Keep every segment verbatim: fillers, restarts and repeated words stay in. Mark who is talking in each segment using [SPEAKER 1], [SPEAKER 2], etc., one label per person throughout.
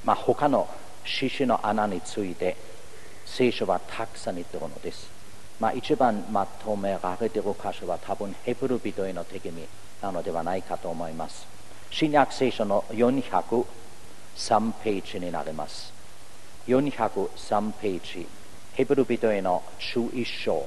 [SPEAKER 1] まあ、他の獅子の穴について聖書はたくさん言っているのです。まあ、一番まとめられている箇所は多分ヘブル人への手紙なのではないかと思います。新約聖書のよんひゃくさんページになります。よんひゃくさんページ、ヘブル人へのじゅういっ章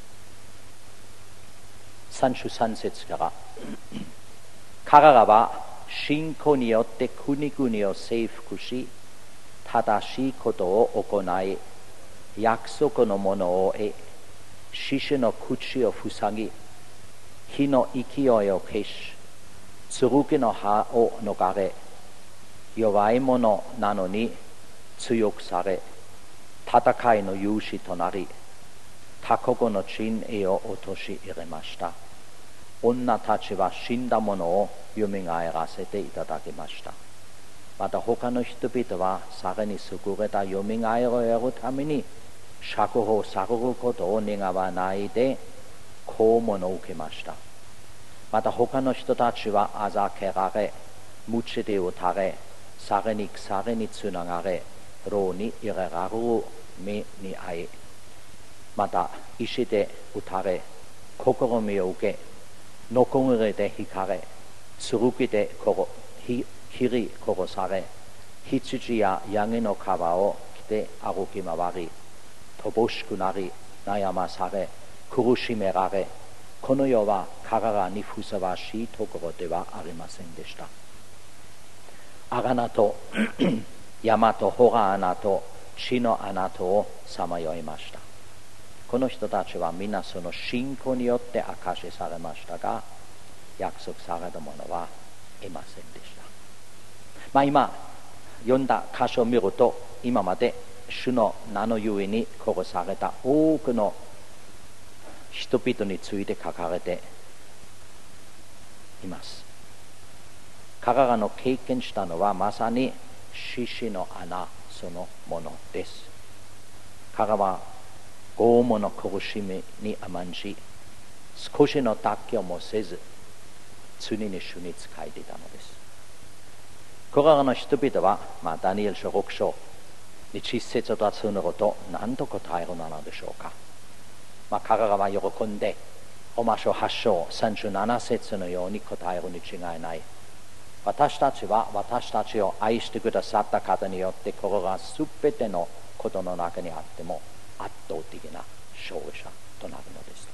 [SPEAKER 1] さんじゅうさん節から彼らは信仰によって国々を征服し、正しいことを行い、約束のものを得、獅子の口を塞ぎ、火の勢いを消し、剣の刃を逃れ、弱い者なのに強くされ、戦いの勇士となり、他国の陣営を陥れました。女たちは死んだ者をよみがえらせていただきました。また他の人々はさらに優れたよみがえりを得るために釈放されることを願わないで拷問を受けました。また他の人たちはあざけられ、鞭で打たれ、さらに鎖につながれ、牢に入れられる目に遭い、また石で打たれ、試みを受け、ノコギリで引かれ、剣で切り殺され、羊やヤギの皮を着て歩き回り、乏しくなり、悩まされ、苦しめられ、この世は彼らにふさわしいところではありませんでした。穴と山と洞穴と地の穴とをさまよいました。この人たちは皆その信仰によって証しされましたが、約束されたものはいませんでした。まあ、今読んだ箇所を見ると、今まで主の名のゆえに殺された多くの人々について書かれています。彼らの経験したのはまさに獅子の穴そのものです。彼らは拷問の苦しみに甘んじ、少しの妥協もせず常に主に仕えていたのです。これらの人々は、まあ、ダニエル書ろく章にち節とつのこと何と答えるのでしょうか。まあ、彼らは喜んでローマ書はち章さんじゅうなな節のように答えるに違いない。私たちは私たちを愛してくださった方によってこれが全てのことの中にあっても圧倒的な勝利者となるのです。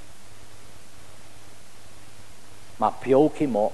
[SPEAKER 1] まあ、病気も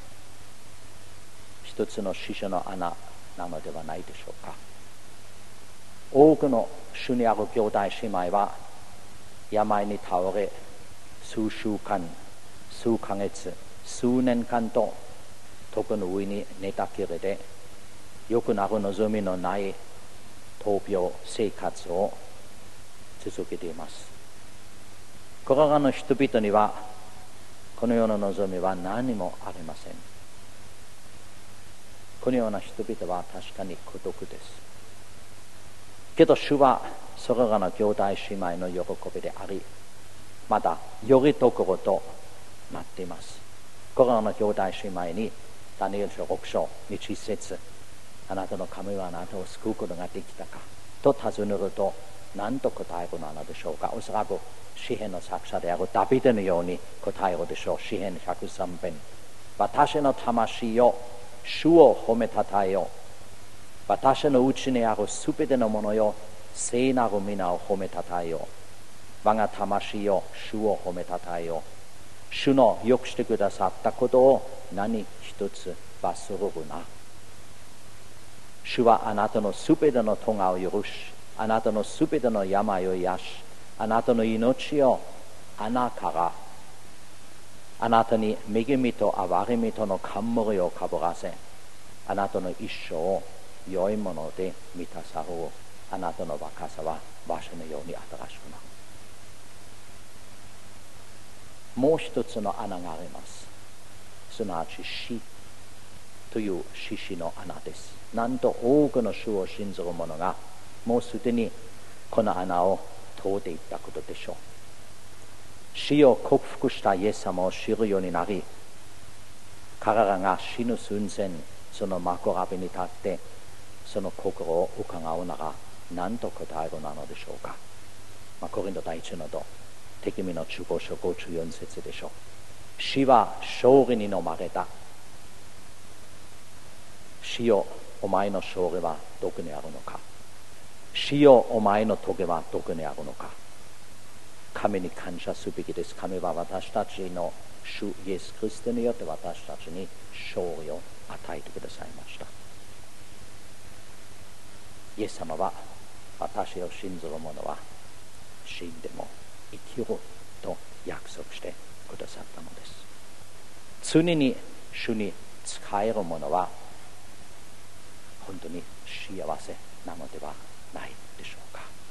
[SPEAKER 1] 一つの死者の穴なのではないでしょうか。多くの主にある兄弟姉妹は病に倒れ、数週間、数ヶ月、数年間と床の上に寝たきりで、良くなる望みのない闘病生活を続けています。これらの人々にはこのような望みは何もありません。このような人々は確かに孤独です。けど主はそれらの兄弟姉妹の喜びであり、またよりどころとなっています。これらの兄弟姉妹にダニエル書ろく章にち節、あなたの神はあなたを救うことができたかと尋ねると何と答えるのでしょうか。おそらく詩篇の作者であるダビデのように答えるでしょう。詩篇ひゃくさん編、私の魂よ主を褒めたたえよ、私のうちにあるすべてのものよ聖なる皆を褒めたたえよ、我が魂よ主を褒めたたえよ、主のよくしてくださったことを何一つ忘れるな。主はあなたのすべての咎を許し、あなたのすべての病を癒し、あなたの命を穴からあなたに恵みと憐れみとの冠をかぶらせ、あなたの一生を良いもので満たされる。あなたの若さは場所のように新しくなる。もう一つの穴があります。すなわち死という獅子の穴です。なんと多くの主を信じる者がもうすでにこの穴を通っていったことでしょう。死を克服したイエス様を知るようになり、彼らが死ぬ寸前、その枕辺に立ってその心を伺うなら何と答えるなのでしょうか。まあ、コリント第一のと敵味の中高所ごじゅうよん節でしょう。死は勝利に飲まれた。死よ、お前の勝利はどこにあるのか。死よ、お前の棘はどこにあるのか。神に感謝すべきです。神は私たちの主イエス・キリストによって私たちに勝利を与えてくださいました。イエス様は私を信ずる者は死んでも生きると約束してくださったのです。常に主に仕える者は本当に幸せなのではないでしょうか。